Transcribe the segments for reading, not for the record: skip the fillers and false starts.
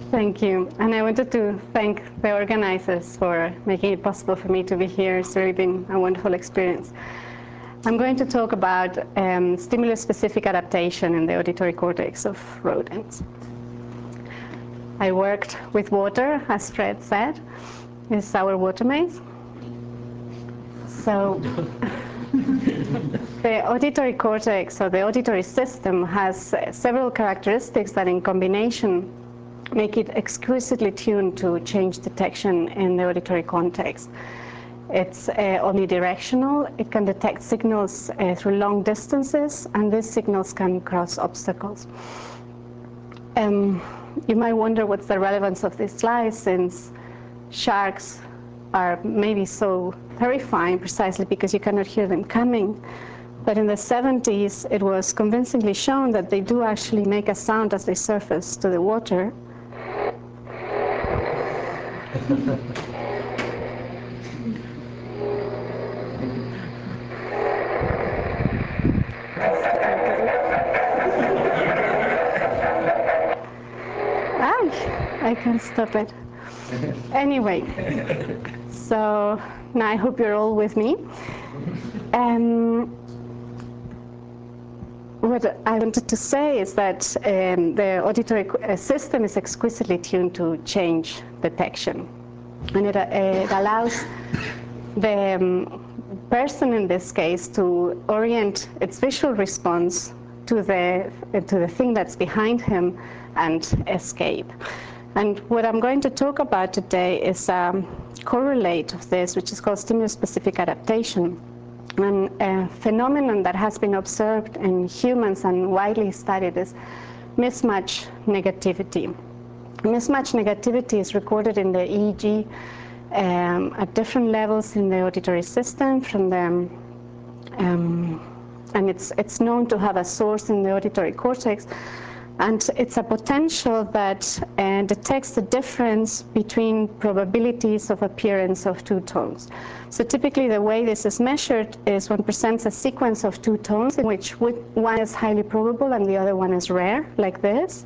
Thank you. And I wanted to thank the organizers for making it possible for me to be here. It's really been a wonderful experience. I'm going to talk about stimulus-specific adaptation in the auditory cortex of rodents. I worked with water, as Fred said. This is our water maze. So the auditory cortex, or the auditory system, has several characteristics that in combination make it exquisitely tuned to change detection in the auditory context. It's omnidirectional. It can detect signals through long distances, and these signals can cross obstacles. You might wonder what's the relevance of this slide, since sharks are maybe so terrifying precisely because you cannot hear them coming. But in the 70s, it was convincingly shown that they do actually make a sound as they surface to the water. I can't stop it. Anyway, so now I hope you're all with me. What I wanted to say is that the auditory system is exquisitely tuned to change detection. And it allows the person, in this case, to orient its visual response to the thing that's behind him and escape. And what I'm going to talk about today is a correlate of this, which is called stimulus-specific adaptation, and a phenomenon that has been observed in humans and widely studied is mismatch negativity. Mismatch negativity is recorded in the EEG at different levels in the auditory system, from the and it's known to have a source in the auditory cortex. And it's a potential that detects the difference between probabilities of appearance of two tones. So typically the way this is measured is one presents a sequence of two tones in which one is highly probable and the other one is rare, like this.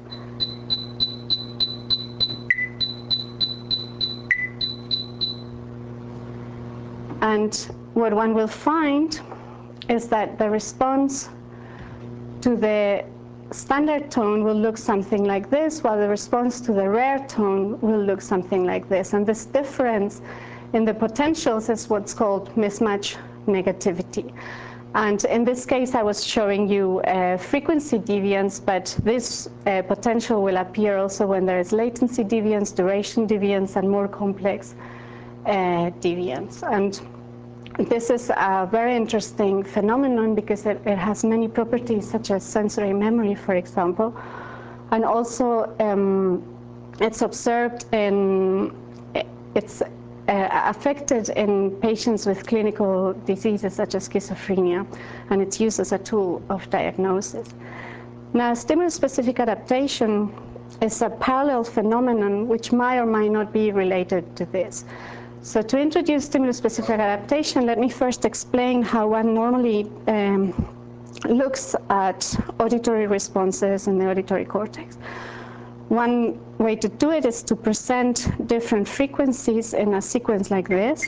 And what one will find is that the response to the standard tone will look something like this, while the response to the rare tone will look something like this. And this difference in the potentials is what's called mismatch negativity. And in this case, I was showing you frequency deviance, but this potential will appear also when there is latency deviance, duration deviance, and more complex deviance. And this is a very interesting phenomenon because it has many properties, such as sensory memory, for example. And also, it's observed it's affected in patients with clinical diseases such as schizophrenia, and it's used as a tool of diagnosis. Now, stimulus-specific adaptation is a parallel phenomenon which might or might not be related to this. So to introduce stimulus-specific adaptation, let me first explain how one normally looks at auditory responses in the auditory cortex. One way to do it is to present different frequencies in a sequence like this.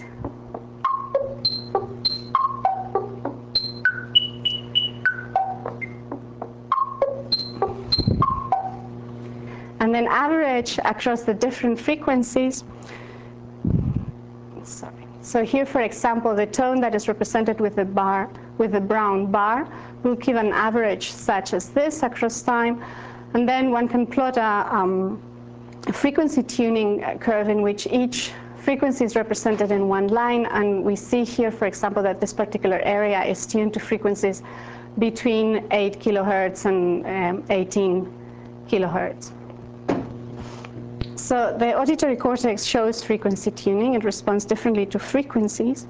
And then average across the different frequencies. So here, for example, the tone that is represented with the bar, with the brown bar, will give an average such as this across time. And then one can plot a frequency tuning curve in which each frequency is represented in one line. And we see here, for example, that this particular area is tuned to frequencies between 8 kilohertz and 18 kilohertz. So the auditory cortex shows frequency tuning. It responds differently to frequencies.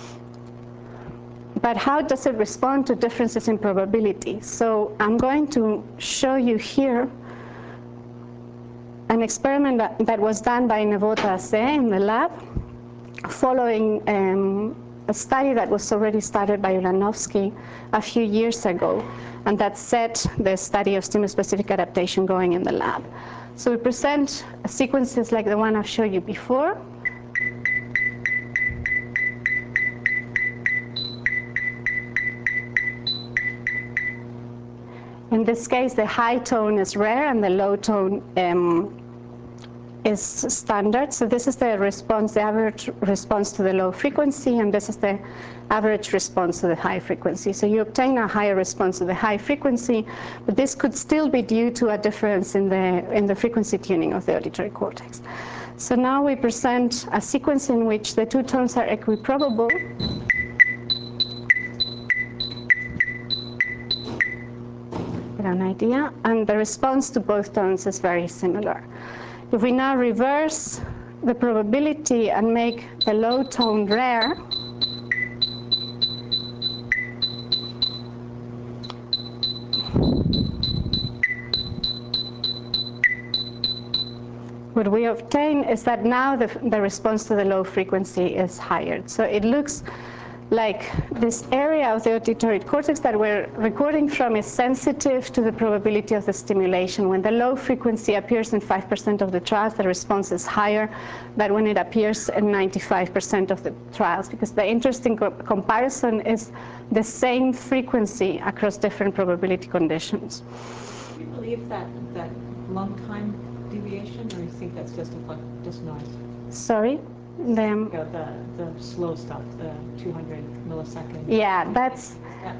But how does it respond to differences in probability? So I'm going to show you here an experiment that was done by Nevota Ase in the lab, following a study that was already started by Ulanovsky a few years ago, and that set the study of stimulus-specific adaptation going in the lab. So we present sequences like the one I've showed you before. In this case, the high tone is rare and the low tone is standard. So this is the response, the average response to the low frequency, and this is the average response to the high frequency. So you obtain a higher response to the high frequency, but this could still be due to a difference in the frequency tuning of the auditory cortex. So now we present a sequence in which the two tones are equiprobable. An idea, and the response to both tones is very similar. If we now reverse the probability and make the low tone rare, what we obtain is that now the response to the low frequency is higher. So it looks like this area of the auditory cortex that we're recording from is sensitive to the probability of the stimulation. When the low frequency appears in 5% of the trials, the response is higher than when it appears in 95% of the trials, because the interesting comparison is the same frequency across different probability conditions. Do you believe that long time deviation, or you think that's just noise? Sorry? The slow stuff, the 200 milliseconds. Yeah, that's.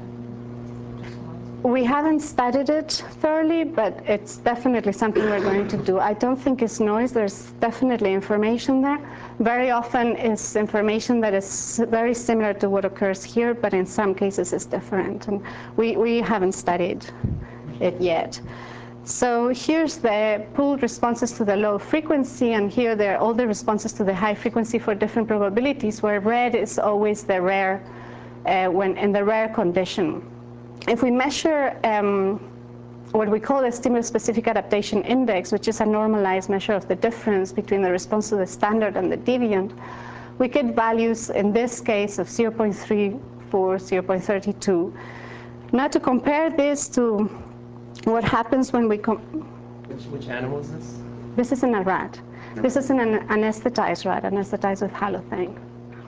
We haven't studied it thoroughly, but it's definitely something we're going to do. I don't think it's noise. There's definitely information there. Very often it's information that is very similar to what occurs here, but in some cases it's different. And we haven't studied it yet. So here's the pooled responses to the low frequency, and here there are all the responses to the high frequency for different probabilities, where red is always the rare, when in the rare condition. If we measure what we call a stimulus-specific adaptation index, which is a normalized measure of the difference between the response to the standard and the deviant, we get values in this case of 0.34, 0.32. Now to compare this to what happens when we Which animal is this? This is in a rat. This is in an anesthetized rat, anesthetized with halothane.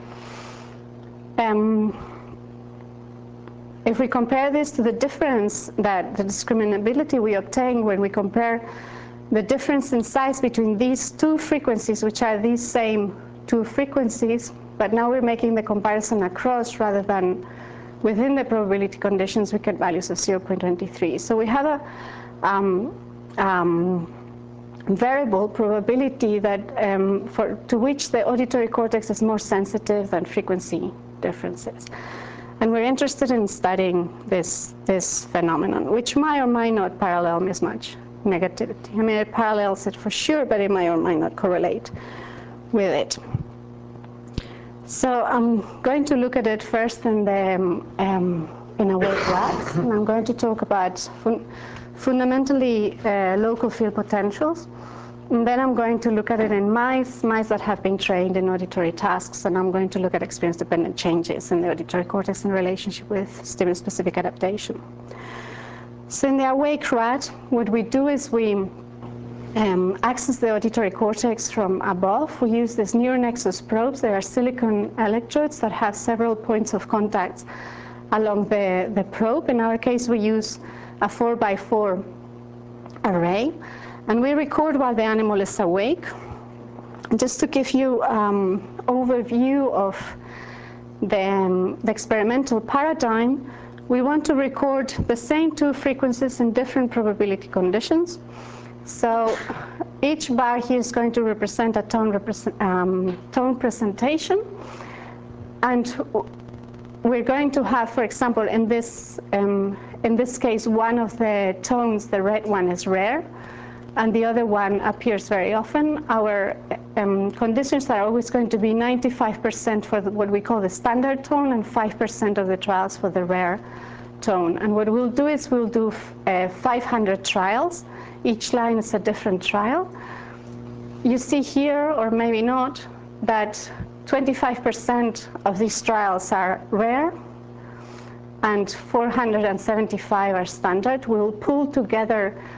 If we compare this to the difference, that the discriminability we obtain when we compare the difference in size between these two frequencies, which are these same two frequencies, but now we're making the comparison across rather than within the probability conditions, we get values of 0.23. So we have a variable probability that to which the auditory cortex is more sensitive than frequency differences. And we're interested in studying this phenomenon, which might or might not parallel mismatch negativity. I mean, it parallels it for sure, but it might or might not correlate with it. So I'm going to look at it first in awake rats, and I'm going to talk about fundamentally local field potentials. And then I'm going to look at it in mice that have been trained in auditory tasks, and I'm going to look at experience-dependent changes in the auditory cortex in relationship with stimulus-specific adaptation. So in the awake rat, what we do is we access the auditory cortex from above. We use these NeuroNexus probes. They are silicon electrodes that have several points of contact along the probe. In our case, we use a 4x4 array, and we record while the animal is awake. Just to give you overview of the experimental paradigm, we want to record the same two frequencies in different probability conditions. So each bar here is going to represent a tone presentation, and we're going to have, for example, in this case, one of the tones, the red one, is rare, and the other one appears very often. Our conditions are always going to be 95% for what we call the standard tone and 5% of the trials for the rare tone. And what we'll do is we'll do 500 trials. Each line is a different trial. You see here, or maybe not, that 25% of these trials are rare and 475 are standard. We'll pull together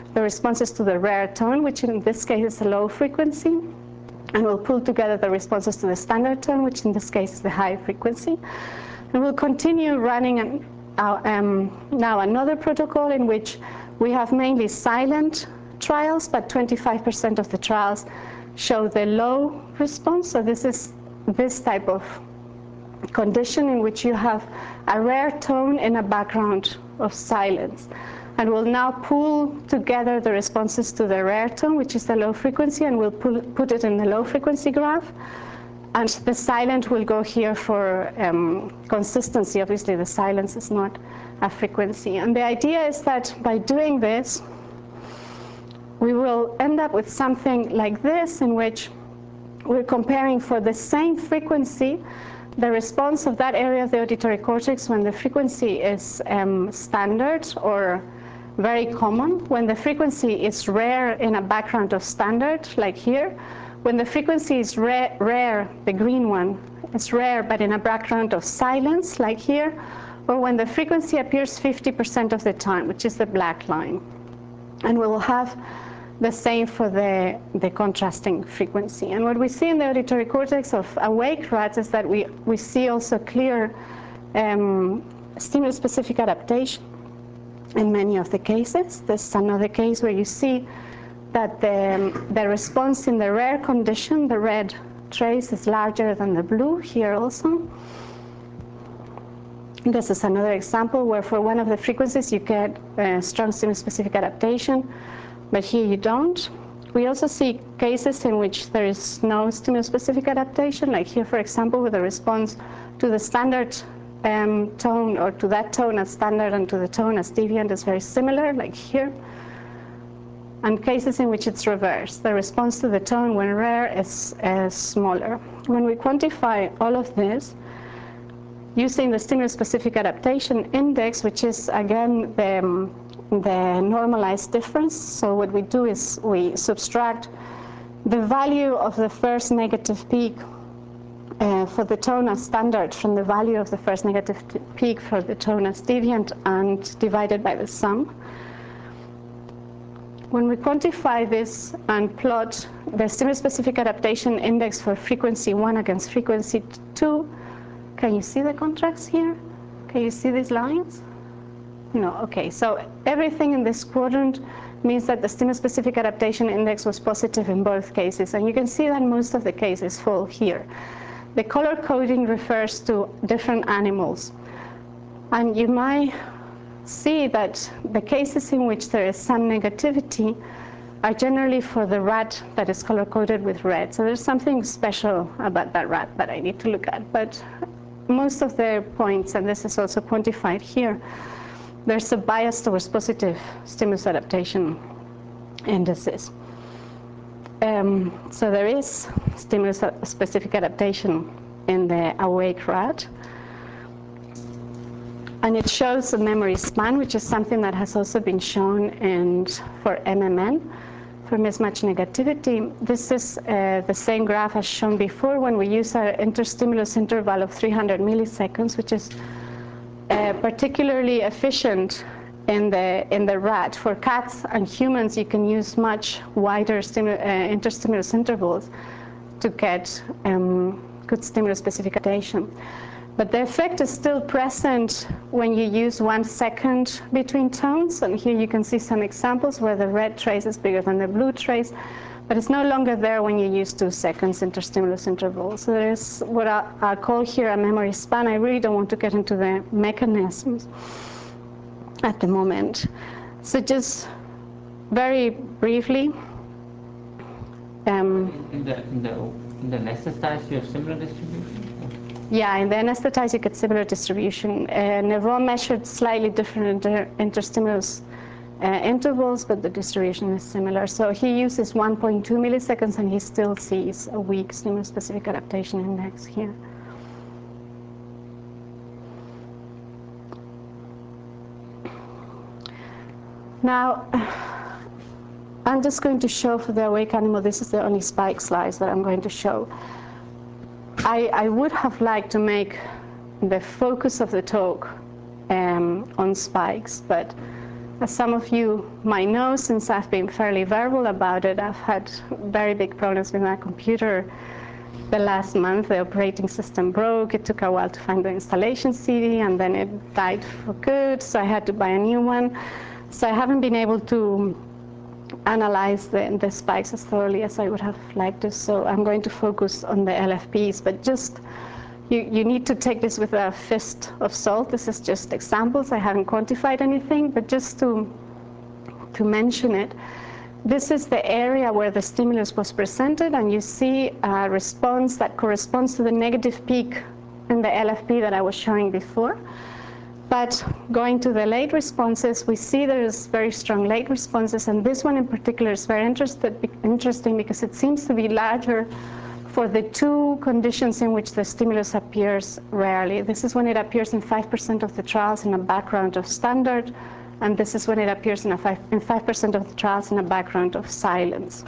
the responses to the rare tone, which in this case is a low frequency, and we'll pull together the responses to the standard tone, which in this case is the high frequency. And we'll continue running now another protocol in which we have mainly silent trials, but 25% of the trials show the low response. So this is this type of condition in which you have a rare tone in a background of silence. And we'll now pull together the responses to the rare tone, which is the low frequency, and we'll put it in the low frequency graph. And the silent will go here for consistency. Obviously, the silence is not a frequency. And the idea is that by doing this, we will end up with something like this, in which we're comparing for the same frequency the response of that area of the auditory cortex when the frequency is standard or very common, when the frequency is rare in a background of standard, like here, when the frequency is rare, the green one, is rare but in a background of silence, like here, or when the frequency appears 50% of the time, which is the black line. And we will have the same for the contrasting frequency. And what we see in the auditory cortex of awake rats is that we see also clear stimulus-specific adaptation in many of the cases. This is another case where you see that the response in the rare condition, the red trace, is larger than the blue here also. This is another example where for one of the frequencies you get strong stimulus-specific adaptation, but here you don't. We also see cases in which there is no stimulus-specific adaptation, like here, for example, with a response to the standard tone, or to that tone as standard and to the tone as deviant is very similar, like here. And cases in which it's reversed. The response to the tone when rare is smaller. When we quantify all of this, using the stimulus-specific adaptation index, which is, again, the normalized difference. So what we do is we subtract the value of the first negative peak for the tone as standard from the value of the first negative peak for the tone as deviant, and divide it by the sum. When we quantify this and plot the stimulus-specific adaptation index for frequency 1 against frequency 2, can you see the contrast here? Can you see these lines? No, okay, so everything in this quadrant means that the stimulus-specific adaptation index was positive in both cases, and you can see that most of the cases fall here. The color coding refers to different animals, and you might see that the cases in which there is some negativity are generally for the rat that is color-coded with red. So there's something special about that rat that I need to look at. But most of the points, and this is also quantified here, there's a bias towards positive stimulus adaptation indices. So there is stimulus-specific adaptation in the awake rat. And it shows a memory span, which is something that has also been shown for MMN, for mismatch negativity. This is the same graph as shown before when we use our interstimulus interval of 300 milliseconds, which is particularly efficient in the rat. For cats and humans, you can use much wider interstimulus intervals to get good stimulus-specific adaptation. But the effect is still present when you use 1 second between tones. And here you can see some examples where the red trace is bigger than the blue trace. But it's no longer there when you use 2 seconds interstimulus interval. So there is what I call here a memory span. I really don't want to get into the mechanisms at the moment. So just very briefly. In the anesthetized, you have similar distribution? Yeah, in the anesthetized, you get similar distribution. Nevron measured slightly different interstimulus intervals, but the distribution is similar. So he uses 1.2 milliseconds, and he still sees a weak stimulus-specific adaptation index here. Now, I'm just going to show for the awake animal, this is the only spike slides that I'm going to show. I would have liked to make the focus of the talk on spikes, but As some of you might know, since I've been fairly verbal about it, I've had very big problems with my computer. The last month, the operating system broke. It took a while to find the installation CD, and then it died for good, so I had to buy a new one. So I haven't been able to analyze the spikes as thoroughly as I would have liked to, so I'm going to focus on the LFPs. But just, you need to take this with a fist of salt. This is just examples. I haven't quantified anything, but just to mention it, this is the area where the stimulus was presented, and you see a response that corresponds to the negative peak in the LFP that I was showing before. But going to the late responses, we see there's very strong late responses, and this one in particular is very interesting because it seems to be larger for the two conditions in which the stimulus appears rarely. This is when it appears in 5% of the trials in a background of standard, and this is when it appears in 5% of the trials in a background of silence.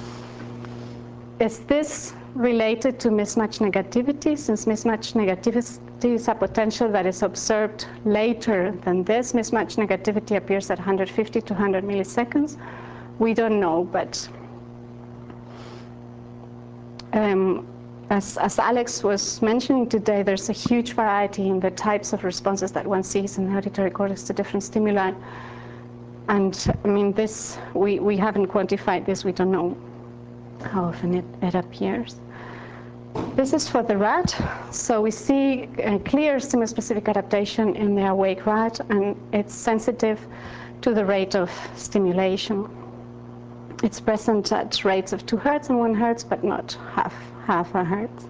Is this related to mismatch negativity? Since mismatch negativity is a potential that is observed later than this, mismatch negativity appears at 150 to 100 milliseconds. We don't know, but as Alex was mentioning today, there's a huge variety in the types of responses that one sees in the auditory cortex to different stimuli. And I mean, this, we haven't quantified this. We don't know how often it appears. This is for the rat. So we see a clear stimulus-specific adaptation in the awake rat, and it's sensitive to the rate of stimulation. It's present at rates of 2 hertz and 1 hertz, but not half a hertz.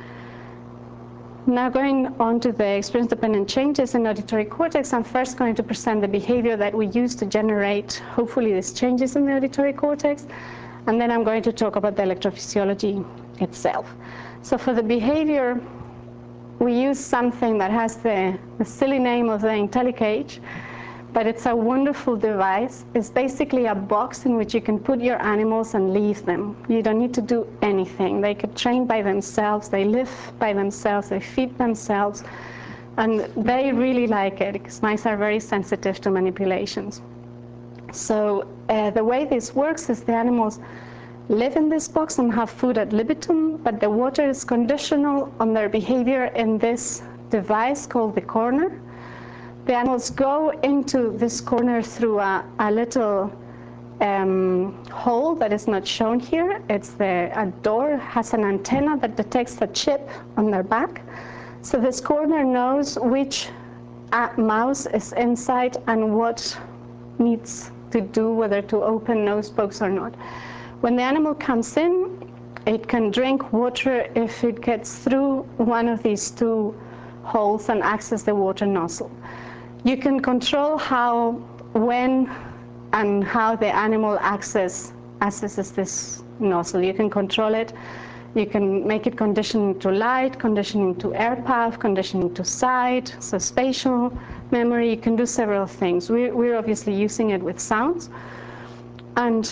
Now going on to the experience-dependent changes in auditory cortex, I'm first going to present the behavior that we use to generate, hopefully, these changes in the auditory cortex, and then I'm going to talk about the electrophysiology itself. So for the behavior, we use something that has the silly name of the IntelliCage, but it's a wonderful device. It's basically a box in which you can put your animals and leave them. You don't need to do anything. They can train by themselves, they live by themselves, they feed themselves, and they really like it because mice are very sensitive to manipulations. So the way this works is the animals live in this box and have food ad libitum, but the water is conditional on their behavior in this device called the corner. The animals go into this corner through a little hole that is not shown here. It's a door, has an antenna that detects a chip on their back. So this corner knows which mouse is inside and what needs to do, whether to open nose spokes or not. When the animal comes in, it can drink water if it gets through one of these two holes and access the water nozzle. You can control how, when, and how the animal accesses this nozzle. You can control it. You can make it conditioning to light, conditioning to air path, conditioning to sight, so spatial memory. You can do several things. We're obviously using it with sounds, and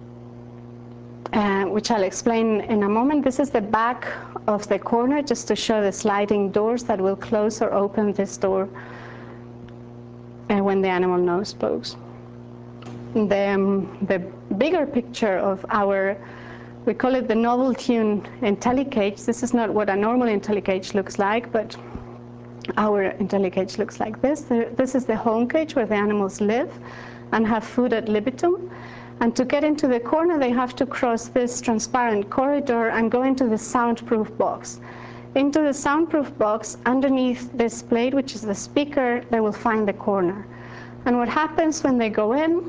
which I'll explain in a moment. This is the back of the corner, just to show the sliding doors that will close or open this door when the animal nose spokes. The bigger picture of our, we call it the novel tune IntelliCage. This is not what a normal IntelliCage looks like, but our IntelliCage looks like this. This is the home cage where the animals live and have food ad libitum. And to get into the corner, they have to cross this transparent corridor and go into the soundproof box. Into the soundproof box, underneath this plate, which is the speaker, they will find the corner. And what happens when they go in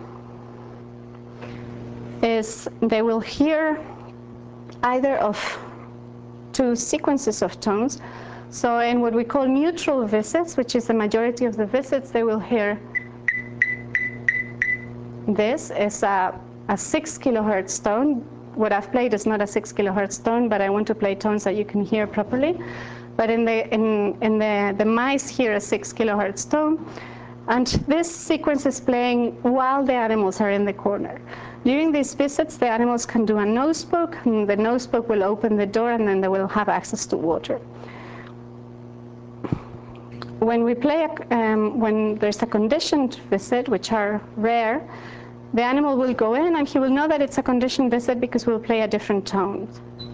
is they will hear either of two sequences of tones. So in what we call neutral visits, which is the majority of the visits, they will hear this is a 6 kilohertz tone. What I've played is not a 6 kilohertz tone, but I want to play tones that you can hear properly. But in the mice hear a 6 kilohertz tone, and this sequence is playing while the animals are in the corner. During these visits, the animals can do a nose poke, and the nose poke will open the door, and then they will have access to water. when we play, when there's a conditioned visit, which are rare, the animal will go in and he will know that it's a conditioned visit because we'll play a different tone.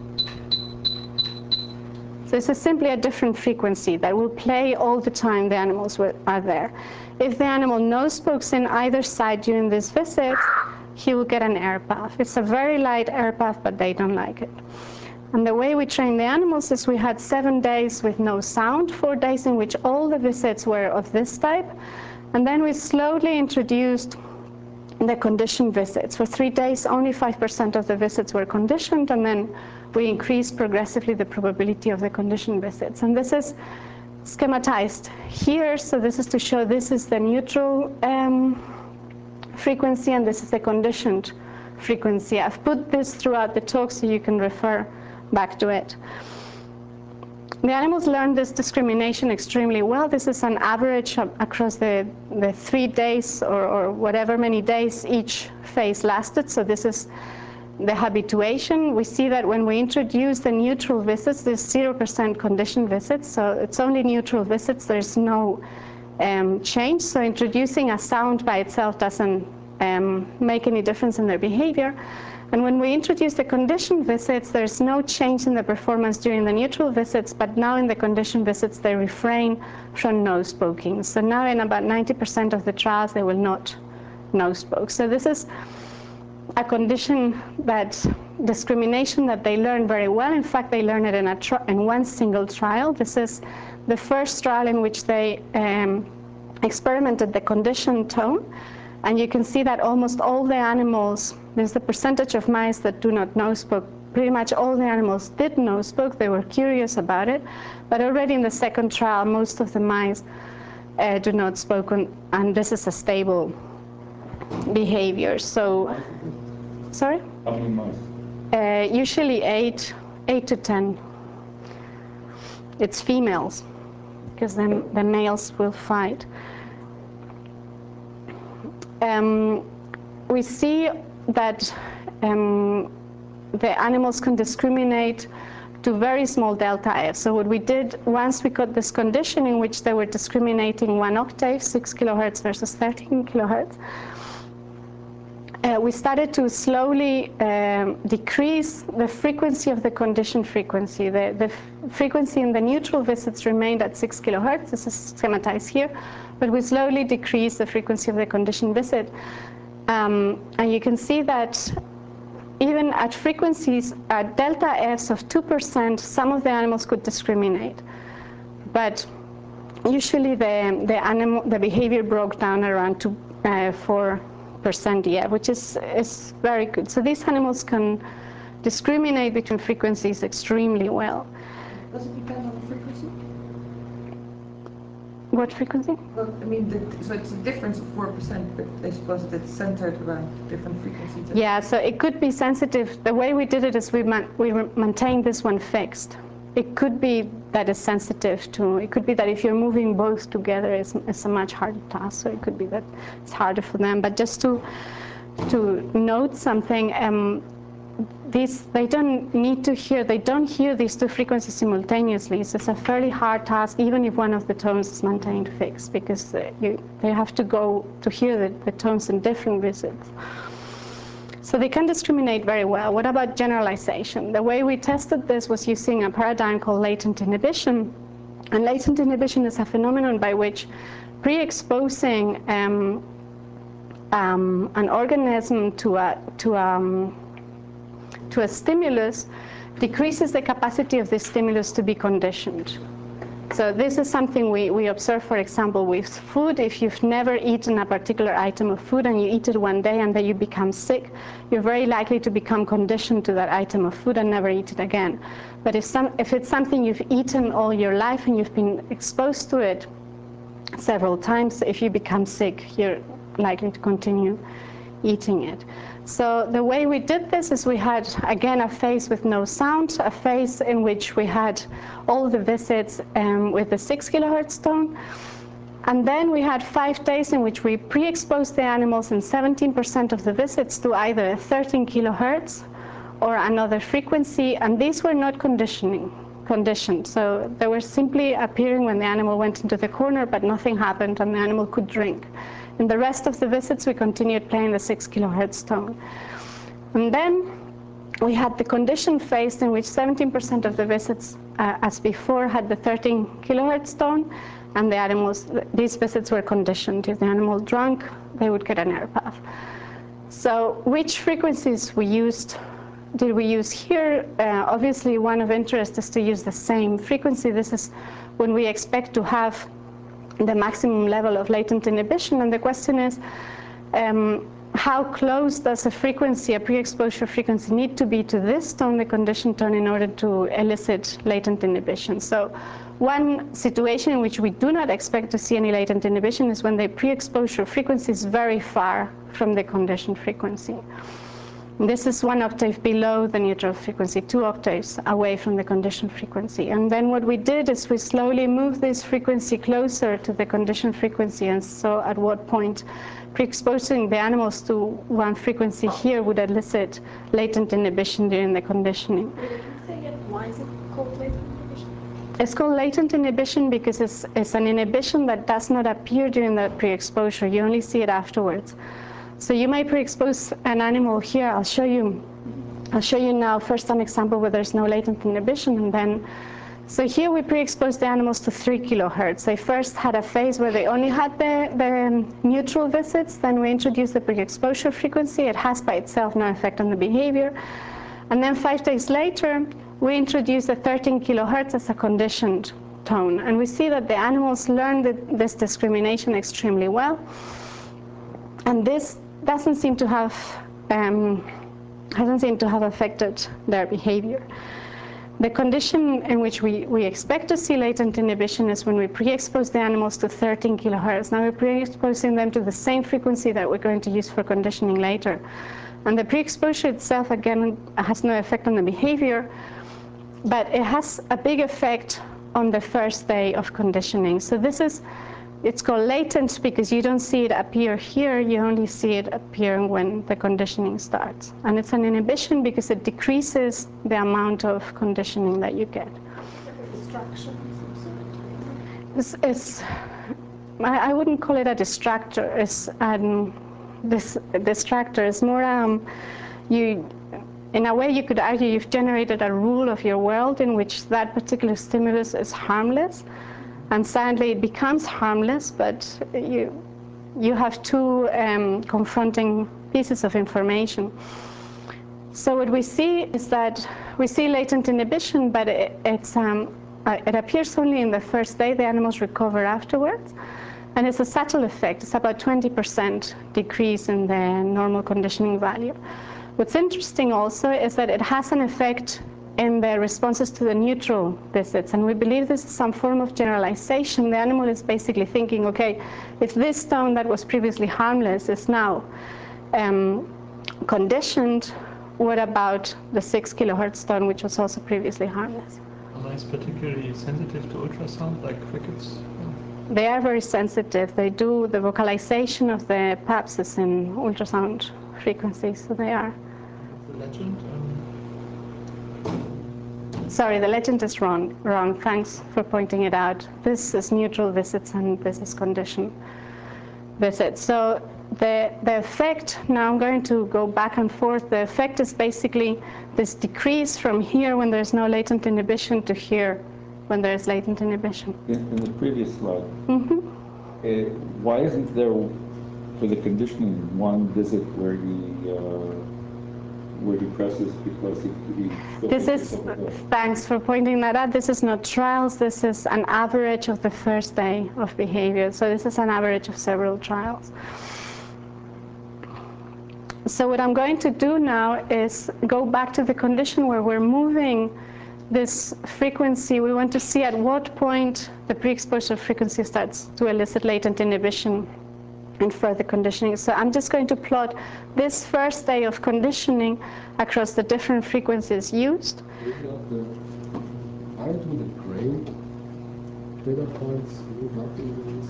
So this is simply a different frequency that will play all the time the animals are there. If the animal nose pokes in either side during this visit, he will get an air puff. It's a very light air puff, but they don't like it. And the way we train the animals is we had 7 days with no sound, 4 days in which all the visits were of this type, and then we slowly introduced the conditioned visits. For 3 days, only 5% of the visits were conditioned, and then we increased progressively the probability of the conditioned visits. And this is schematized here, so this is to show this is the neutral frequency and this is the conditioned frequency. I've put this throughout the talk so you can refer back to it. The animals learn this discrimination extremely well. This is an average across the 3 days or whatever many days each phase lasted. So this is the habituation. We see that when we introduce the neutral visits, there's 0% conditioned visits. So it's only neutral visits. There's no change. So introducing a sound by itself doesn't make any difference in their behavior. And when we introduce the conditioned visits, there's no change in the performance during the neutral visits, but now in the conditioned visits, they refrain from nose poking. So now in about 90% of the trials, they will not nose poke. So this is a condition that discrimination that they learn very well. In fact, they learn it in one single trial. This is the first trial in which they experimented the conditioned tone. And you can see that almost all the animals, there's the percentage of mice that do not nose poke. Pretty much all the animals did nose poke. They were curious about it. But already in the second trial, most of the mice do not spoke, and this is a stable behavior. So, sorry? How many mice? Usually 8 to 10. It's females, because then the males will fight. We see that the animals can discriminate to very small delta F. So what we did, once we got this condition in which they were discriminating 1 octave, 6 kilohertz versus 13 kilohertz, we started to slowly decrease the frequency of the conditioned frequency. The frequency in the neutral visits remained at 6 kilohertz. This is schematized here. But we slowly decreased the frequency of the conditioned visit. And you can see that even at frequencies, at delta Fs of 2%, some of the animals could discriminate. But usually the behavior broke down around 4%, yeah, which is very good. So these animals can discriminate between frequencies extremely well. Does it depend on the frequency? What frequency? Well, I mean, so it's a difference of 4%, but I suppose it's centered around different frequencies. Yeah, so it could be sensitive. The way we did it is we maintained this one fixed. It could be that it's sensitive to, it could be that if you're moving both together, it's a much harder task, so it could be that it's harder for them. But just to note something, they don't need to hear, they don't hear these two frequencies simultaneously. So it's a fairly hard task, even if one of the tones is maintained fixed, because they have to go to hear the tones in different visits. So they can discriminate very well. What about generalization? The way we tested this was using a paradigm called latent inhibition. And latent inhibition is a phenomenon by which pre-exposing an organism to a stimulus decreases the capacity of this stimulus to be conditioned. So this is something we observe, for example, with food. If you've never eaten a particular item of food and you eat it one day and then you become sick, you're very likely to become conditioned to that item of food and never eat it again. But if it's something you've eaten all your life and you've been exposed to it several times, if you become sick, you're likely to continue eating it. So the way we did this is we had, again, a phase with no sound, a phase in which we had all the visits with the 6 kilohertz tone. And then we had 5 days in which we pre-exposed the animals in 17% of the visits to either 13 kilohertz or another frequency. And these were not conditioning conditioned. So they were simply appearing when the animal went into the corner, but nothing happened and the animal could drink. In the rest of the visits, we continued playing the 6 kilohertz tone. And then we had the conditioned phase in which 17% of the visits, as before, had the 13 kilohertz tone, and the animals, these visits were conditioned. If the animal drank, they would get an air path. So which frequencies did we use here? Obviously, one of interest is to use the same frequency. This is when we expect to have the maximum level of latent inhibition, and the question is, how close does a frequency, a pre-exposure frequency, need to be to this tone, the conditioned tone, in order to elicit latent inhibition? So one situation in which we do not expect to see any latent inhibition is when the pre-exposure frequency is very far from the conditioned frequency. This is 1 octave below the neutral frequency, 2 octaves away from the conditioned frequency. And then what we did is we slowly moved this frequency closer to the conditioned frequency, and so at what point pre-exposing the animals to one frequency here would elicit latent inhibition during the conditioning. Why is it called latent inhibition? It's called latent inhibition because it's an inhibition that does not appear during the pre-exposure. You only see it afterwards. So you may pre-expose an animal here. I'll show you now first an example where there's no latent inhibition, and then, so here we pre-exposed the animals to 3 kilohertz. They first had a phase where they only had the neutral visits, then we introduced the pre-exposure frequency. It has by itself no effect on the behavior. And then 5 days later, we introduced the 13 kilohertz as a conditioned tone. And we see that the animals learned this discrimination extremely well. And this hasn't seemed to have affected their behavior. The condition in which we expect to see latent inhibition is when we pre-expose the animals to 13 kilohertz. Now we're pre-exposing them to the same frequency that we're going to use for conditioning later. And the pre-exposure itself, again, has no effect on the behavior, but it has a big effect on the first day of conditioning. So it's called latent because you don't see it appear here, you only see it appear when the conditioning starts. And it's an inhibition because it decreases the amount of conditioning that you get. Distraction. I wouldn't call it a distractor. It's this distractor is more in a way you could argue you've generated a rule of your world in which that particular stimulus is harmless. And sadly, it becomes harmless, but you have two confronting pieces of information. So what we see is that we see latent inhibition, but it appears only in the first day. The animals recover afterwards. And it's a subtle effect. It's about 20% decrease in the normal conditioning value. What's interesting also is that it has an effect in the responses to the neutral visits, and we believe this is some form of generalization. The animal is basically thinking, okay, if this tone that was previously harmless is now conditioned, what about the 6 kilohertz tone, which was also previously harmless? Are mice particularly sensitive to ultrasound, like crickets? They are very sensitive. They do the vocalization of the PAPs is in ultrasound frequencies, so they are. The legend? Sorry, the legend is wrong. Thanks for pointing it out. This is neutral visits and this is conditioned visits. So the effect, now I'm going to go back and forth. The effect is basically this decrease from here when there's no latent inhibition to here when there's latent inhibition. In the previous slide, why isn't there, for the conditioning, one visit where he presses because he This is, thanks for pointing that out. This is not trials. This is an average of the first day of behavior. So this is an average of several trials. So what I'm going to do now is go back to the condition where we're moving this frequency. We want to see at what point the pre-exposure frequency starts to elicit latent inhibition and further conditioning. So I'm just going to plot this first day of conditioning across the different frequencies used. Aren't with the gray data points not being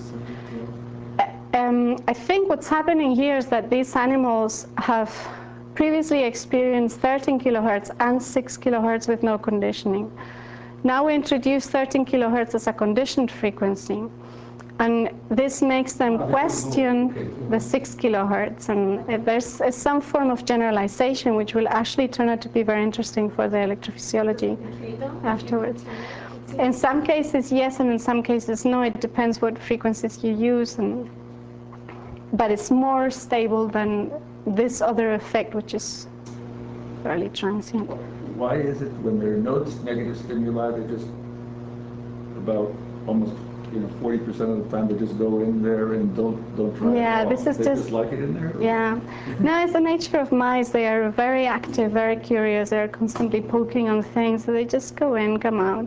I think what's happening here is that these animals have previously experienced 13 kilohertz and 6 kilohertz with no conditioning. Now we introduce 13 kilohertz as a conditioned frequency. And this makes them question the 6 kilohertz. And there's some form of generalization which will actually turn out to be very interesting for the electrophysiology afterwards. In some cases, yes, and in some cases, no. It depends what frequencies you use. But it's more stable than this other effect, which is fairly transient. Why is it when there are no negative stimuli, they just about almost 40% of the time they just go in there and don't try Yeah, at all? this is They just like it in there? Yeah. No, it's the nature of mice. They are very active, very curious. They're constantly poking on things, so they just go in, come out.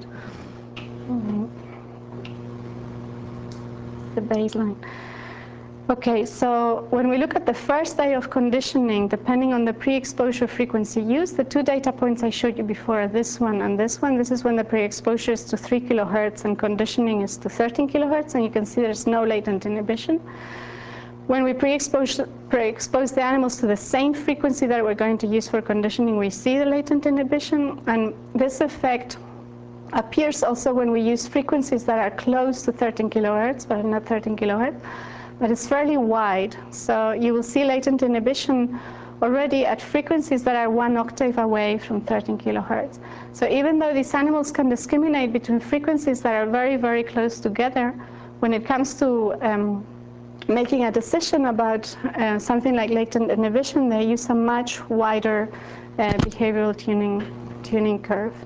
The baseline. Okay, so when we look at the first day of conditioning, depending on the pre-exposure frequency used, the two data points I showed you before are this one and this one. This is when the pre-exposure is to 3 kilohertz and conditioning is to 13 kilohertz, and you can see there's no latent inhibition. When we pre-expose the animals to the same frequency that we're going to use for conditioning, we see the latent inhibition, and this effect appears also when we use frequencies that are close to 13 kilohertz, but not 13 kilohertz. But it's fairly wide, so you will see latent inhibition already at frequencies that are 1 octave away from 13 kilohertz. So even though these animals can discriminate between frequencies that are very, very close together, when it comes to making a decision about something like latent inhibition, they use a much wider behavioral tuning curve.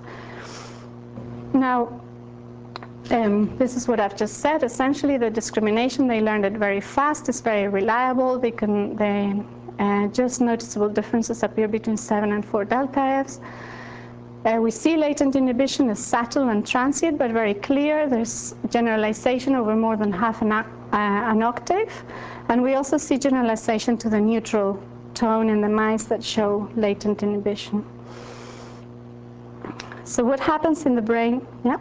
Now, this is what I've just said. Essentially, the discrimination, they learned it very fast. It's very reliable. Just noticeable differences appear between 7 and 4 delta Fs. We see latent inhibition is subtle and transient, but very clear. There's generalization over more than half an octave. And we also see generalization to the neutral tone in the mice that show latent inhibition. So what happens in the brain? Yeah?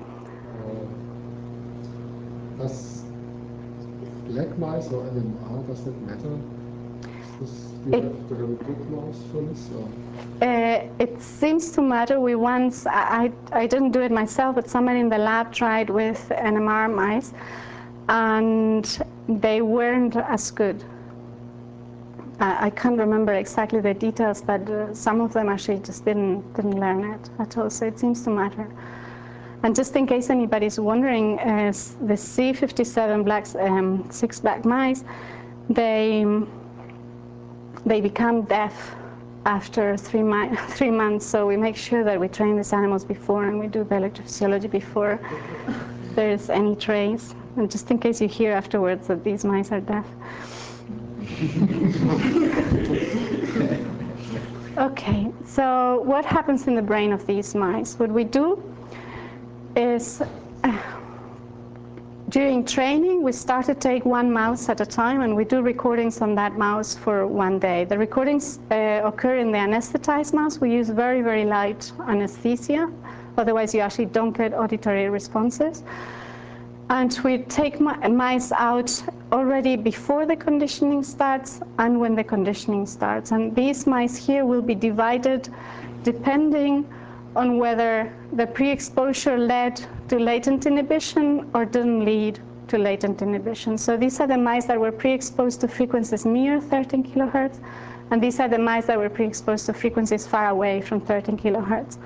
Does black mice or NMR, does that matter? Do you have to have a good mouse for this? Or? It seems to matter. We once, I didn't do it myself, but somebody in the lab tried with NMR mice, and they weren't as good. I can't remember exactly the details, but some of them actually just didn't learn it at all, so it seems to matter. And just in case anybody's wondering, the C57 6 black mice, they become deaf after 3 months. So we make sure that we train these animals before, and we do the electrophysiology before there's any trace. And just in case you hear afterwards that these mice are deaf. Okay, so what happens in the brain of these mice? What we do is, during training, we start to take 1 mouse at a time, and we do recordings on that mouse for 1 day. The recordings occur in the anesthetized mouse. We use very, very light anesthesia. Otherwise, you actually don't get auditory responses. And we take mice out already before the conditioning starts and when the conditioning starts. And these mice here will be divided depending on whether the pre-exposure led to latent inhibition or didn't lead to latent inhibition. So these are the mice that were pre-exposed to frequencies near 13 kilohertz, and these are the mice that were pre-exposed to frequencies far away from 13 kilohertz.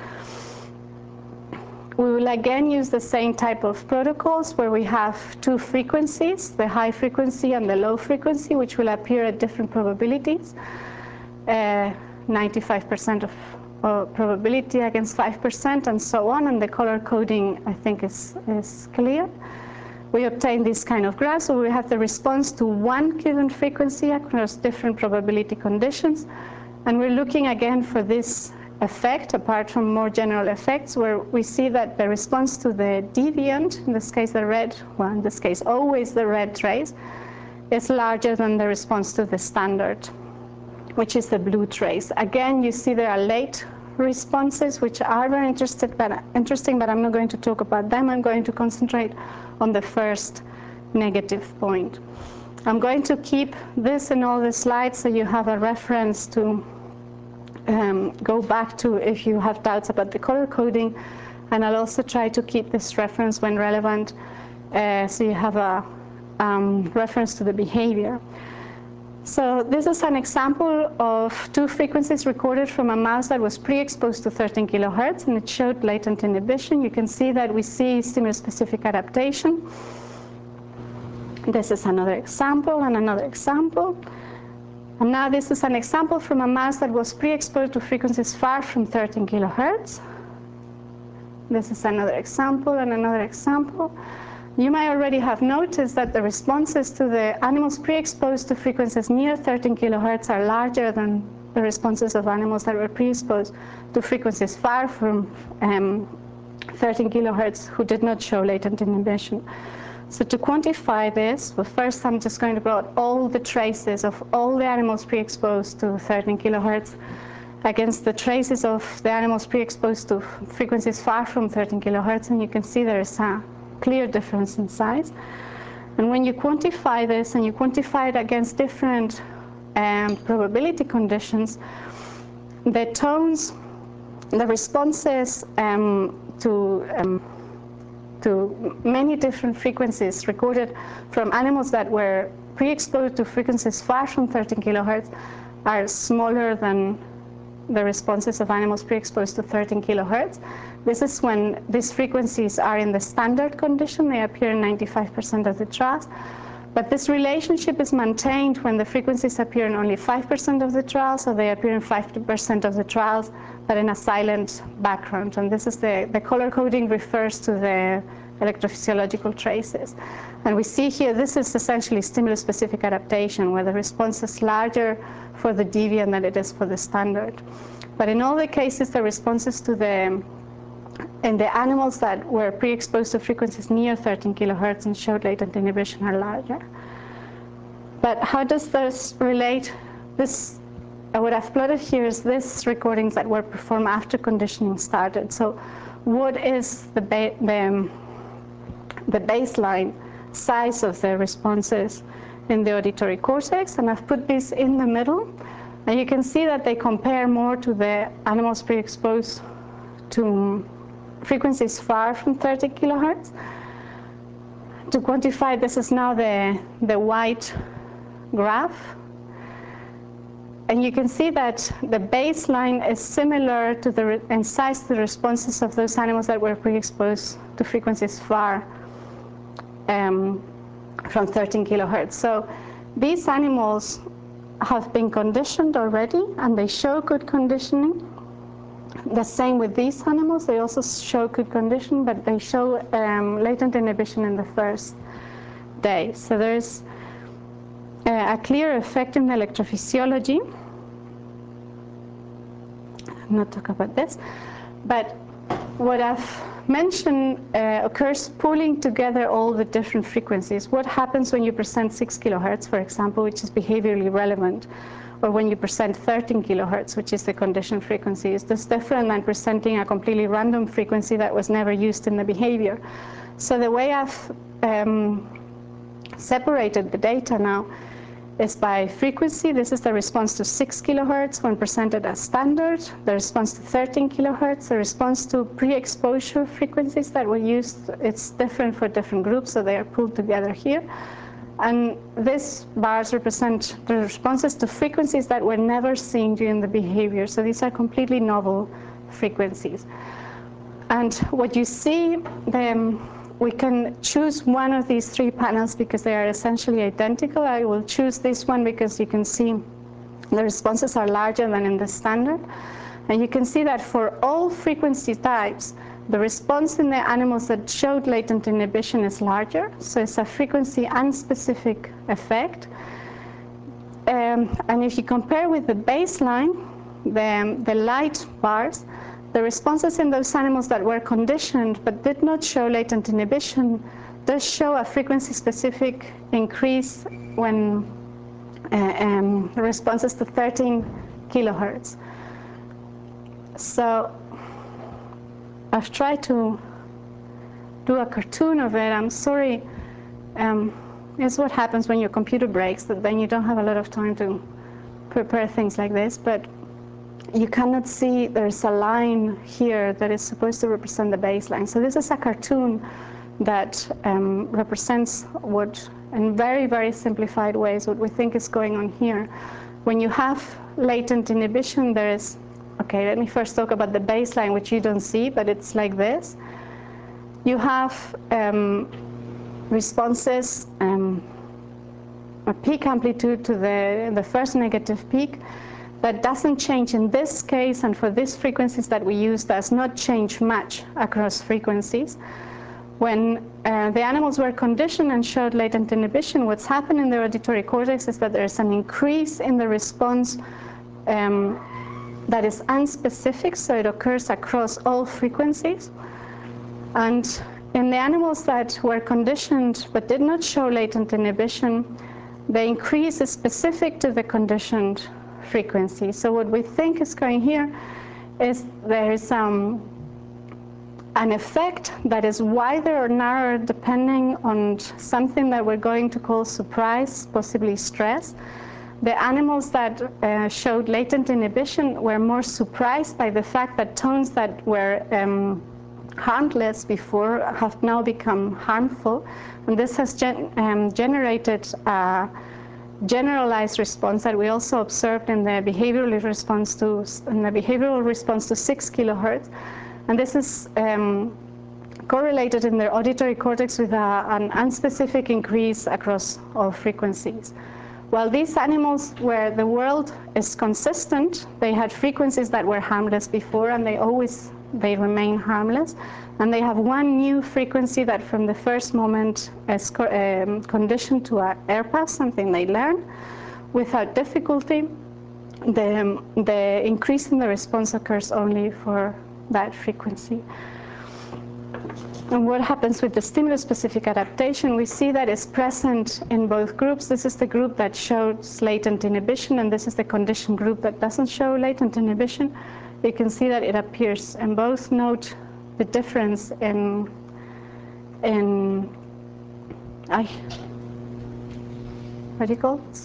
We will again use the same type of protocols where we have 2 frequencies, the high frequency and the low frequency, which will appear at different probabilities. 95% of probability against 5% and so on, and the color coding, I think, is clear. We obtain this kind of graph, so we have the response to 1 given frequency across different probability conditions, and we're looking again for this effect, apart from more general effects, where we see that the response to the deviant, in this case the red, well, in this case always the red trace, is larger than the response to the standard, which is the blue trace. Again, you see there are late responses, which are very interesting, but I'm not going to talk about them. I'm going to concentrate on the first negative point. I'm going to keep this in all the slides so you have a reference to go back to if you have doubts about the color coding. And I'll also try to keep this reference when relevant, so you have a reference to the behavior. So this is an example of two frequencies recorded from a mouse that was pre-exposed to 13 kilohertz, and it showed latent inhibition. You can see that we see stimulus-specific adaptation. This is another example and another example. And now this is an example from a mouse that was pre-exposed to frequencies far from 13 kilohertz. This is another example and another example. You may already have noticed that the responses to the animals pre-exposed to frequencies near 13 kilohertz are larger than the responses of animals that were pre-exposed to frequencies far from 13 kilohertz who did not show latent inhibition. So to quantify this, well, first I'm just going to plot all the traces of all the animals pre-exposed to 13 kilohertz against the traces of the animals pre-exposed to frequencies far from 13 kilohertz, and you can see there is a clear difference in size. And when you quantify this and you quantify it against different probability conditions, the tones, the responses to many different frequencies recorded from animals that were pre-exposed to frequencies far from 13 kilohertz are smaller than the responses of animals pre-exposed to 13 kilohertz. This is when these frequencies are in the standard condition. They appear in 95% of the trials. But this relationship is maintained when the frequencies appear in only 5% of the trials, or they appear in 50% of the trials, but in a silent background. And this is the color coding refers to the electrophysiological traces. And we see here, this is essentially stimulus-specific adaptation, where the response is larger for the deviant than it is for the standard. But in all the cases, the responses to in the animals that were pre-exposed to frequencies near 13 kilohertz and showed latent inhibition are larger. But how does this relate? What I've plotted here is this recordings that were performed after conditioning started. So what is the baseline size of the responses in the auditory cortex? And I've put this in the middle. And you can see that they compare more to the animals pre-exposed to frequencies far from 30 kilohertz. To quantify, this is now the white graph. And you can see that the baseline is similar to in size to the responses of those animals that were pre-exposed to frequencies far from 13 kilohertz. So these animals have been conditioned already, and they show good conditioning. The same with these animals. They also show good condition, but they show latent inhibition in the first day. So there's a clear effect in the electrophysiology. I'll not talk about this, but what I've mentioned occurs pulling together all the different frequencies. What happens when you present 6 kilohertz, for example, which is behaviorally relevant, or when you present 13 kilohertz, which is the conditioned frequency? Is this different than presenting a completely random frequency that was never used in the behavior? So the way I've separated the data now is by frequency. This is the response to 6 kilohertz when presented as standard, the response to 13 kilohertz, the response to pre-exposure frequencies that were used. It's different for different groups, so they are pulled together here. And these bars represent the responses to frequencies that were never seen during the behavior. So these are completely novel frequencies. And what you see, we can choose one of these three panels because they are essentially identical. I will choose this one because you can see the responses are larger than in the standard. And you can see that for all frequency types, the response in the animals that showed latent inhibition is larger. So it's a frequency unspecific effect. And if you compare with the baseline, the light bars, the responses in those animals that were conditioned but did not show latent inhibition does show a frequency-specific increase when the responses to 13 kilohertz. So I've tried to do a cartoon of it. I'm sorry. It's what happens when your computer breaks, that then you don't have a lot of time to prepare things like this. But you cannot see there's a line here that is supposed to represent the baseline. So this is a cartoon that represents what, in very, very simplified ways, what we think is going on here. When you have latent inhibition, there is, okay, let me first talk about the baseline, which you don't see, but it's like this. You have responses, a peak amplitude to the first negative peak that doesn't change in this case, and for these frequencies that we use, does not change much across frequencies. When the animals were conditioned and showed latent inhibition, what's happened in the auditory cortex is that there's an increase in the response that is unspecific, so it occurs across all frequencies. And in the animals that were conditioned but did not show latent inhibition, the increase is specific to the conditioned frequency. So what we think is going here is there is an effect that is wider or narrower depending on something that we're going to call surprise, possibly stress. The animals that showed latent inhibition were more surprised by the fact that tones that were harmless before have now become harmful, and this has generated a generalized response that we also observed in the behavioral response to 6 kilohertz, and this is correlated in the auditory cortex with an unspecific increase across all frequencies. While these animals where the world is consistent, they had frequencies that were harmless before, and they remain harmless, and they have one new frequency that from the first moment is conditioned to an air pass, something they learn without difficulty. The increase in the response occurs only for that frequency. And what happens with the stimulus-specific adaptation? We see that it's present in both groups. This is the group that shows latent inhibition, and this is the conditioned group that doesn't show latent inhibition. You can see that it appears, and both note the difference in what do you call it?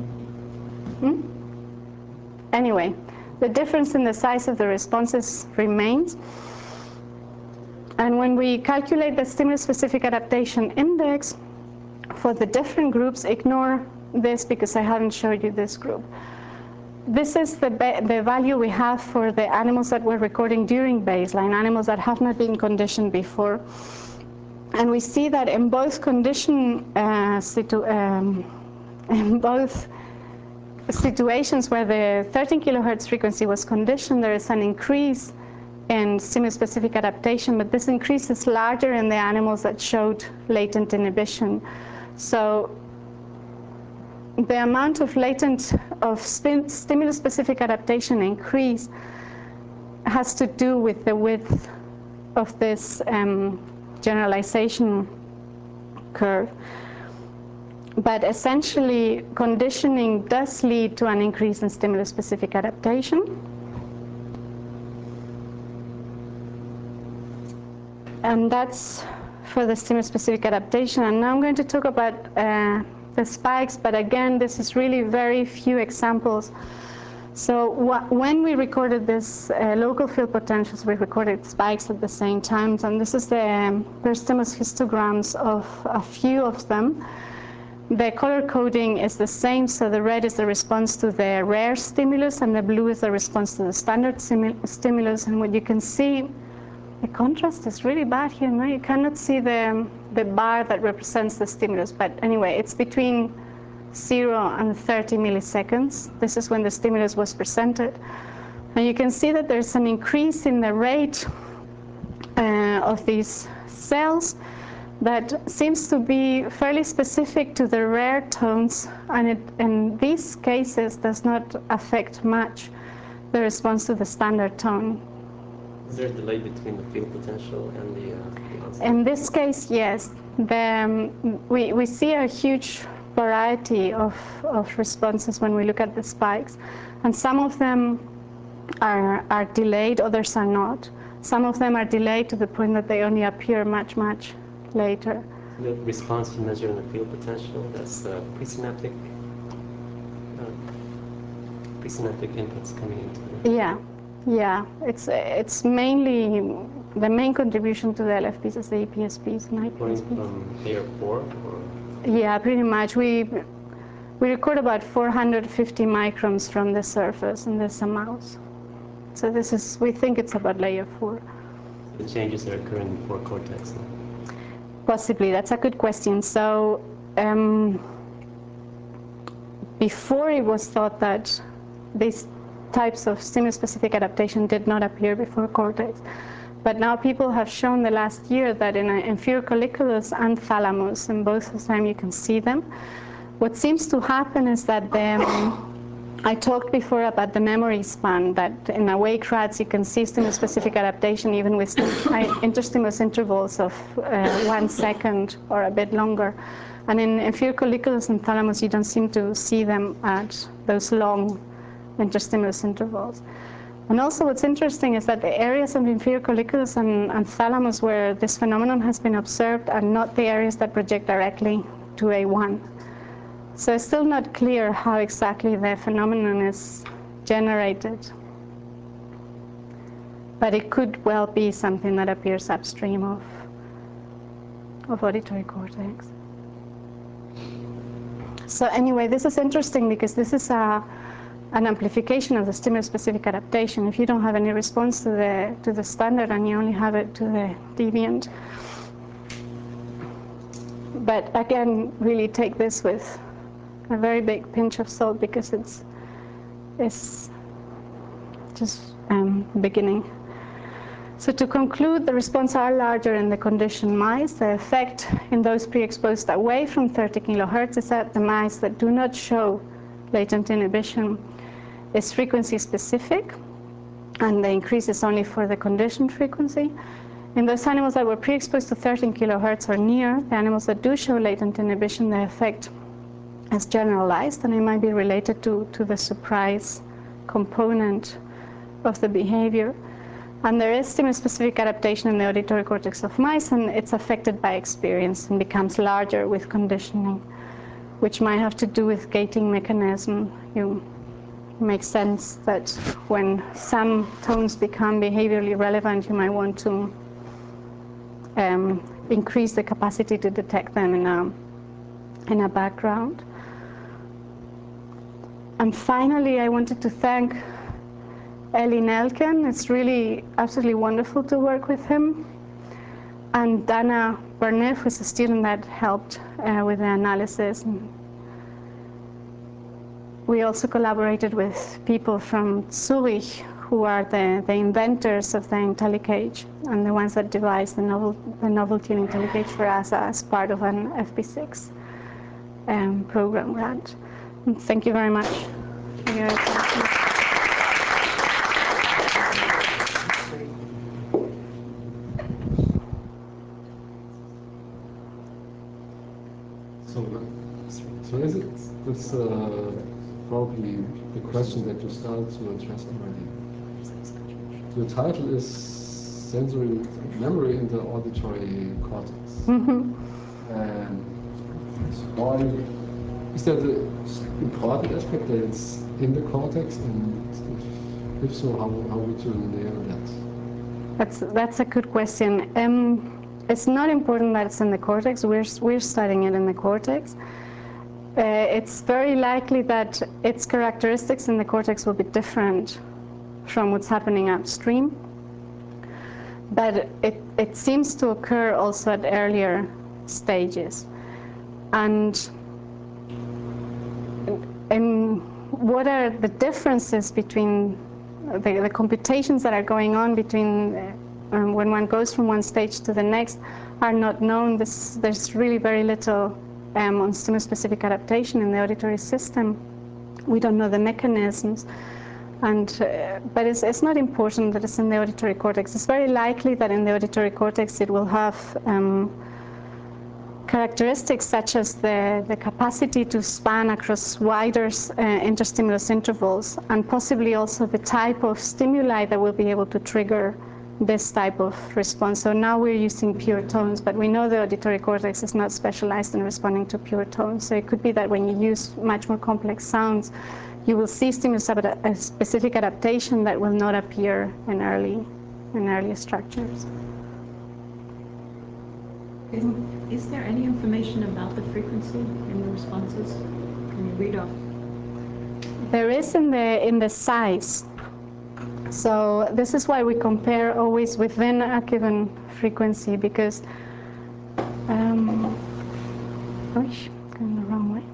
Anyway, the difference in the size of the responses remains. And when we calculate the stimulus-specific adaptation index for the different groups, ignore this because I haven't showed you this group. This is the value we have for the animals that we're recording during baseline, animals that have not been conditioned before. And we see that in both in both situations where the 13 kilohertz frequency was conditioned, there is an increase in stimulus-specific adaptation, but this increase is larger in the animals that showed latent inhibition. So the amount of stimulus-specific adaptation increase has to do with the width of this generalization curve. But essentially, conditioning does lead to an increase in stimulus-specific adaptation. And that's for the stimulus-specific adaptation. And now I'm going to talk about the spikes, but again, this is really very few examples. So when we recorded this local field potentials, we recorded spikes at the same time, and this is there's stimulus histograms of a few of them. The color coding is the same, so the red is the response to the rare stimulus, and the blue is the response to the standard stimulus. And what you can see, the contrast is really bad here. No, you cannot see the bar that represents the stimulus, but anyway, it's between 0 and 30 milliseconds. This is when the stimulus was presented. And you can see that there's an increase in the rate of these cells that seems to be fairly specific to the rare tones, and it, in these cases, does not affect much the response to the standard tone. Is there a delay between the field potential and the onset? In this case, yes. We see a huge variety of responses when we look at the spikes, and some of them are delayed, others are not. Some of them are delayed to the point that they only appear much, much later. The response you measure in the field potential, that's presynaptic synaptic inputs coming into it. Yeah. It's mainly the main contribution to the LFPs is the EPSPs and Going IPSPs. from layer 4? Or? Yeah, pretty much. We record about 450 microns from the surface in this mouse. So we think it's about layer 4. The changes are occurring before cortex now. Possibly, that's a good question. So before it was thought that these types of stimulus-specific adaptation did not appear before cortex. But now people have shown the last year that in inferior colliculus and thalamus, and both of them you can see them. What seems to happen is that I talked before about the memory span, that in awake rats you can see stimulus-specific adaptation even with interstimulus intervals of 1 second or a bit longer. And in inferior colliculus and thalamus you don't seem to see them at those long interstimulus intervals. And also what's interesting is that the areas of inferior colliculus and thalamus where this phenomenon has been observed are not the areas that project directly to A1. So it's still not clear how exactly the phenomenon is generated. But it could well be something that appears upstream of auditory cortex. So anyway, this is interesting because this is an amplification of the stimulus-specific adaptation. If you don't have any response to the standard and you only have it to the deviant. But again, really take this with a very big pinch of salt because it's just beginning. So to conclude, the responses are larger in the conditioned mice. The effect in those pre-exposed away from 30 kilohertz is that the mice that do not show latent inhibition is frequency specific, and the increase is only for the conditioned frequency. In those animals that were pre-exposed to 13 kilohertz or near, the animals that do show latent inhibition, the effect is generalized, and it might be related to the surprise component of the behavior. And there is stimulus-specific adaptation in the auditory cortex of mice, and it's affected by experience and becomes larger with conditioning, which might have to do with gating mechanism. It makes sense that when some tones become behaviorally relevant, you might want to increase the capacity to detect them in a background. And finally, I wanted to thank Eli Nelken. It's really absolutely wonderful to work with him. And Dana Barnev, who's a student that helped with the analysis. We also collaborated with people from Zurich, who are the inventors of the IntelliCage and the ones that devised the novel tuning IntelliCage for us as part of an FP6 program grant. And thank you very much for your attention. So is it this probably the question that you started to address already? The title is Sensory Memory in the Auditory Cortex. And why is that the important aspect that it's in the cortex, and if so, how would you nail that? That's a good question. It's not important that it's in the cortex. We're studying it in the cortex. It's very likely that its characteristics in the cortex will be different from what's happening upstream. But it seems to occur also at earlier stages. And what are the differences between the computations that are going on between when one goes from one stage to the next are not known. There's really very little on stimulus-specific adaptation in the auditory system. We don't know the mechanisms. But it's not important that it's in the auditory cortex. It's very likely that in the auditory cortex it will have characteristics such as the capacity to span across wider interstimulus intervals, and possibly also the type of stimuli that will be able to trigger this type of response. So now we're using pure tones, but we know the auditory cortex is not specialized in responding to pure tones. So it could be that when you use much more complex sounds, you will see a specific adaptation that will not appear in early structures. Is there any information about the frequency in the responses? Can you read off? There is in the size. So this is why we compare always within a given frequency, because going the wrong way.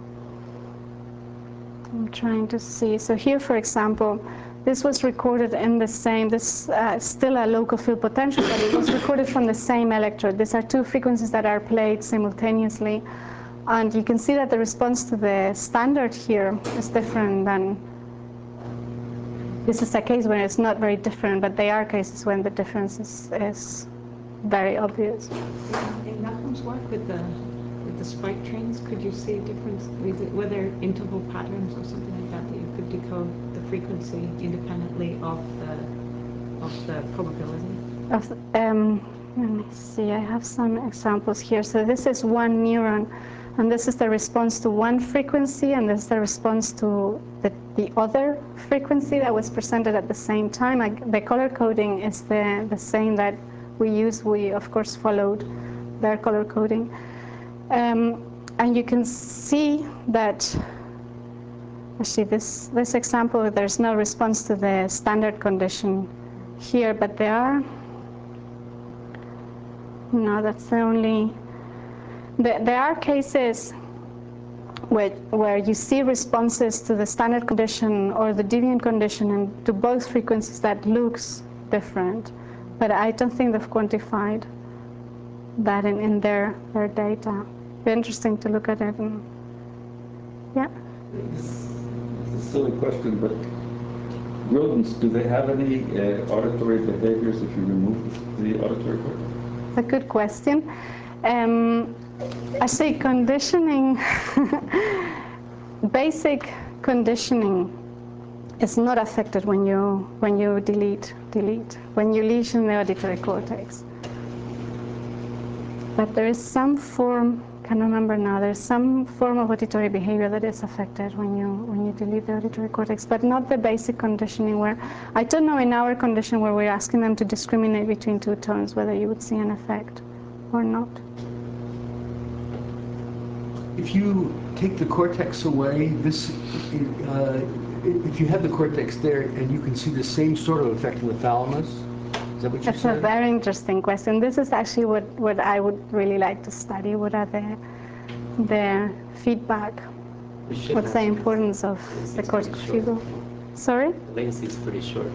I'm trying to see. So here, for example, this was recorded in the same, this still a local field potential, but it was recorded from the same electrode. These are two frequencies that are played simultaneously. And you can see that the response to the standard here is different than, this is a case where it's not very different, but there are cases when the difference is very obvious. In Malcolm's work with the spike trains, could you see a difference? Were there interval patterns or something like that that you could decode the frequency independently of the probability? Let me see, I have some examples here. So this is one neuron, and this is the response to one frequency, and this is the response to the other frequency that was presented at the same time. The color coding is the same that we use. We, of course, followed their color coding. And you can see that, actually, this example, there's no response to the standard condition here, but there are, no, that's the only, there are cases where you see responses to the standard condition or the deviant condition and to both frequencies that looks different, but I don't think they've quantified that in their data. Be interesting to look at it. And, yeah. It's a silly question, but rodents, do they have any auditory behaviors if you remove the auditory cortex? A good question. I say conditioning, basic conditioning is not affected when you delete, when you lesion the auditory cortex. But there is some form, I can't remember now, there's some form of auditory behavior that is affected when you delete the auditory cortex, but not the basic conditioning where, I don't know in our condition where we're asking them to discriminate between two tones, whether you would see an effect or not. If you take the cortex away, if you have the cortex there and you can see the same sort of effect in the thalamus, is that what you said? That's a very interesting question. This is actually what I would really like to study. What are the feedback? What's the importance of the cortical field? Sorry? The latency is pretty short.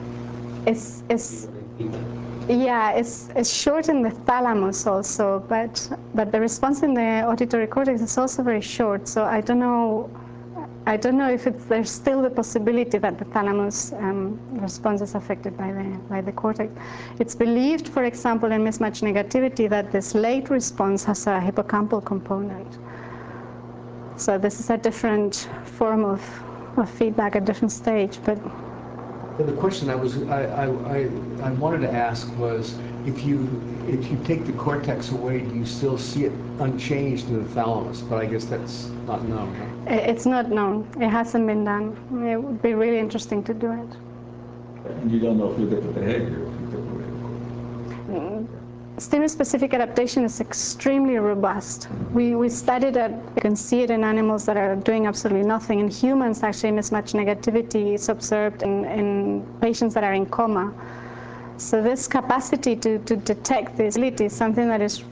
Yeah, it's short in the thalamus also, but the response in the auditory cortex is also very short. So I don't know if there's still the possibility that the thalamus response is affected by the cortex. It's believed, for example, in mismatch negativity, that this late response has a hippocampal component. So this is a different form of feedback, a different stage. But the question I wanted to ask was, if you take the cortex away, do you still see it unchanged in the thalamus? But I guess that's not known, huh? It's not known. It hasn't been done. It would be really interesting to do it. And you don't know if you get the behavior if you take away the cortex. Stimulus-specific adaptation is extremely robust. We studied it. You can see it in animals that are doing absolutely nothing. In humans, actually, mismatch negativity is observed in patients that are in coma. So this capacity to detect this ability is something that is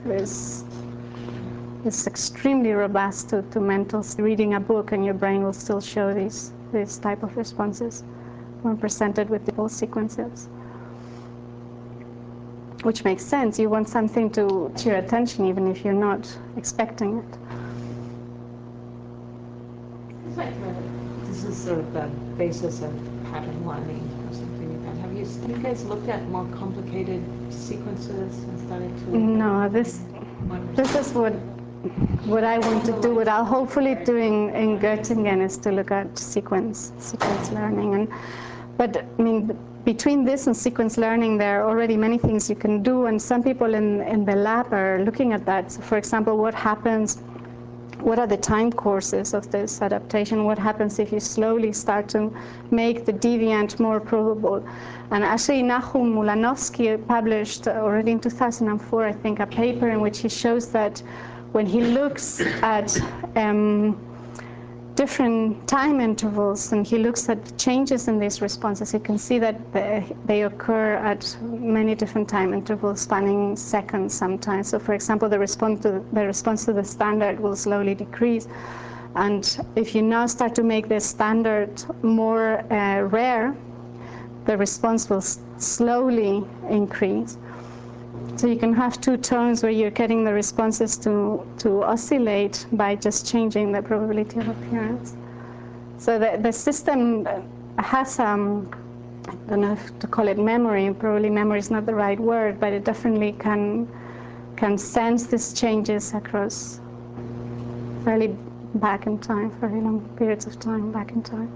extremely robust to mental. Reading a book and your brain will still show these type of responses when presented with the full sequences. Which makes sense. You want something to your attention even if you're not expecting it. It's like this is sort of the basis of pattern learning or something like that. Have you guys looked at more complicated sequences and started to? No, this is what I want to do. What I'll hopefully do in Göttingen is to look at sequence learning. But I mean, between this and sequence learning, there are already many things you can do, and some people in the lab are looking at that. So for example, what are the time courses of this adaptation? What happens if you slowly start to make the deviant more probable? And actually, Nahum Mulanovsky published already in 2004, I think, a paper in which he shows that when he looks at different time intervals and he looks at changes in these responses, you can see that they occur at many different time intervals, spanning seconds sometimes. So for example, the response to the standard will slowly decrease. And if you now start to make the standard more rare, the response will slowly increase. So you can have two tones where you're getting the responses to oscillate by just changing the probability of appearance. So the system has, I don't know if to call it memory, probably memory is not the right word, but it definitely can sense these changes across fairly back in time, very long periods of time back in time.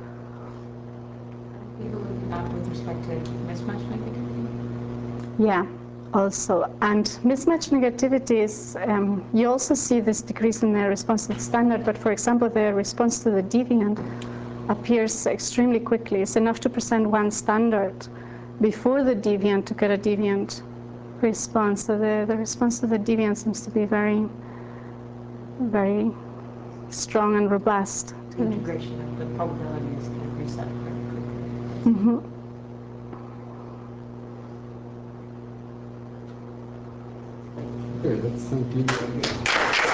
You were looking at with respect to mismatch negativity? Yeah. Also, and mismatch negativity is, you also see this decrease in the response to the standard, but for example, the response to the deviant appears extremely quickly. It's enough to present one standard before the deviant to get a deviant response. So the response to the deviant seems to be very, very strong and robust. The integration of the probabilities can reset very quickly. Mm-hmm. Okay, let's thank you.